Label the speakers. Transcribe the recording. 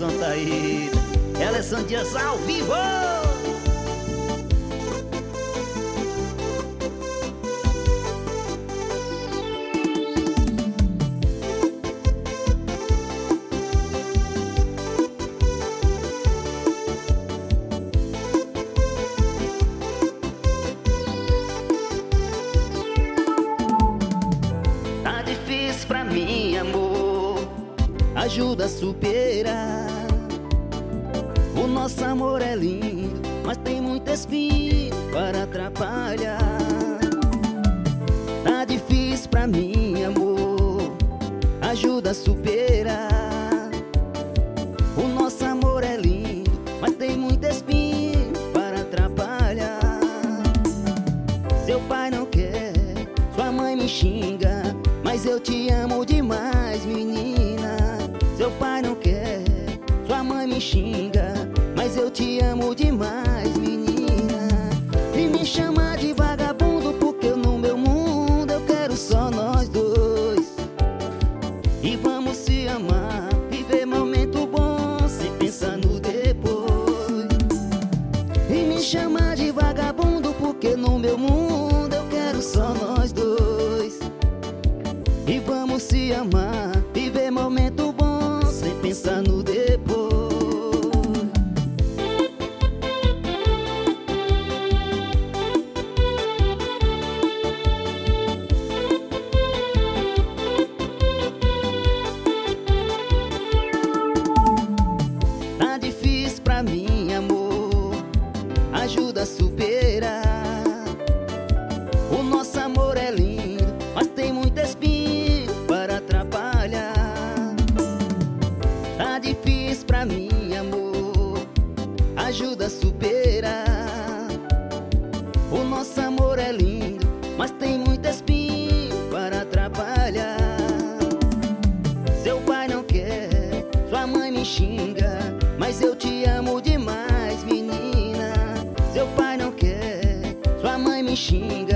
Speaker 1: Santa Rita. Ela é Sandias ao vivo. Tá difícil pra mim, amor, ajuda a superar. O nosso amor é lindo, mas tem muito espinho para atrapalhar. Tá difícil pra mim, amor, ajuda a superar. O nosso amor é lindo, mas tem muito espinho para atrapalhar. Seu pai não quer, sua mãe me xinga, mas eu te amo demais, menina. Seu pai não quer, sua mãe me xinga, mas eu te amo demais, menina. E me chama de vagabundo porque no meu mundo eu quero só nós dois. E vamos se amar, viver momento bom sem pensar no depois. E me chama de vagabundo porque no meu mundo eu quero só nós dois. E vamos se amar, viver momento bom sem pensar no depois. Tá difícil pra mim, amor, ajuda a superar. O nosso amor é lindo, mas tem muito espinho para atrapalhar. Tá difícil pra mim, amor, ajuda a superar. O nosso amor é lindo, mas tem muito espinho para atrapalhar. Seu pai não quer, sua mãe me xinga, mas eu te amo demais, menina. Seu pai não quer, sua mãe me xinga,